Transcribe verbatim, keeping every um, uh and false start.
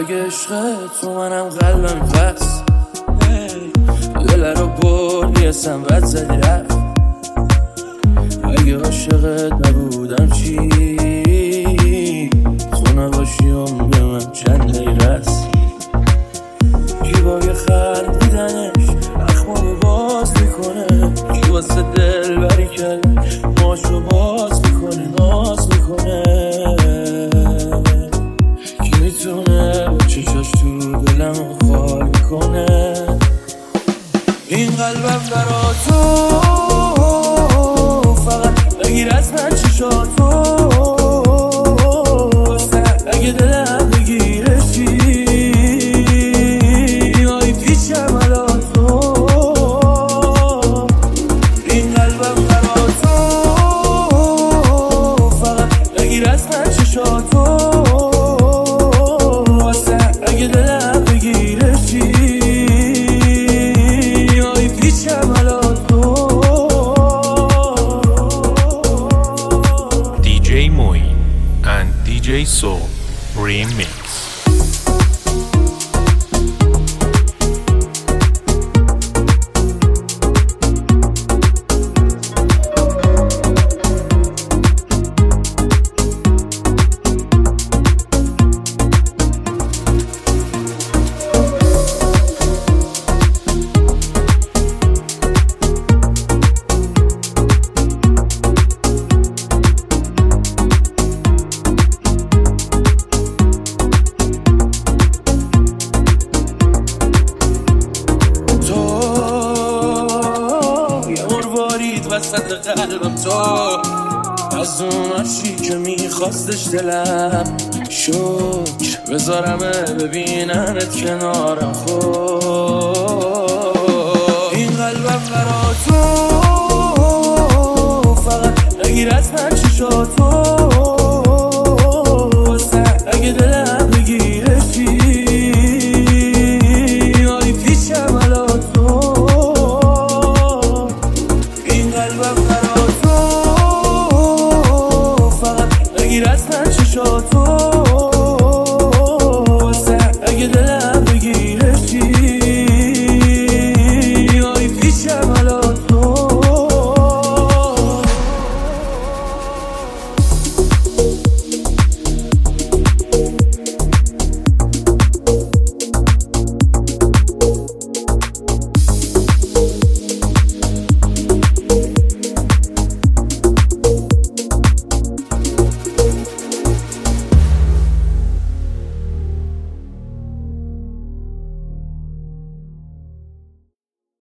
اگه عشق تو منم قلبم پس دل رو بردی اسم بد زدی رفت. اگه عاشقت نبودم چی تو نباشی عمر من چند لیرست. کی با یه خندیدنش اخمامو باز میکنه، کی واسه دل بری کرد ماشو باز میکنه ناز میکنه. کی میتونه با چشاش تو دلمو خال کنه. این قلبم برا تو فقط بگیر از من چشاتو، اگه دلم بگیرشی آی پیچم الان تو. این قلبم برا تو فقط بگیر از من چشاتو، اگه دلم بگیرشی آی پیچم الان تو. دی جی Moin and دی جی Soul Remix. وسط قلبم تو از اون عشقی که میخواستش دلم، شکر بذارمه ببیننت کنارم. خود این قلبم برا تو فقط بگیر از من چشاتو، اگه دلم بگیرشی آی پیچم الان تو. قلبم برا تو فقط بگیر از من چشاتو،